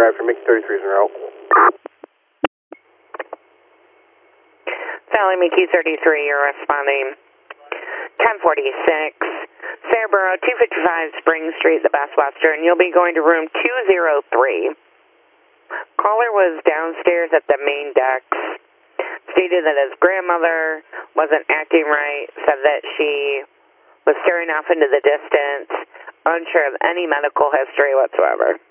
Bradford, Mickey 33 is en route. Sally Mickey 33, you're responding 1046, Fairborough, 255 Spring Street, the Best Western. You'll be going to room 203. Caller was downstairs at the main decks. Stated that his grandmother wasn't acting right, said that she was staring off into the distance, unsure of any medical history whatsoever.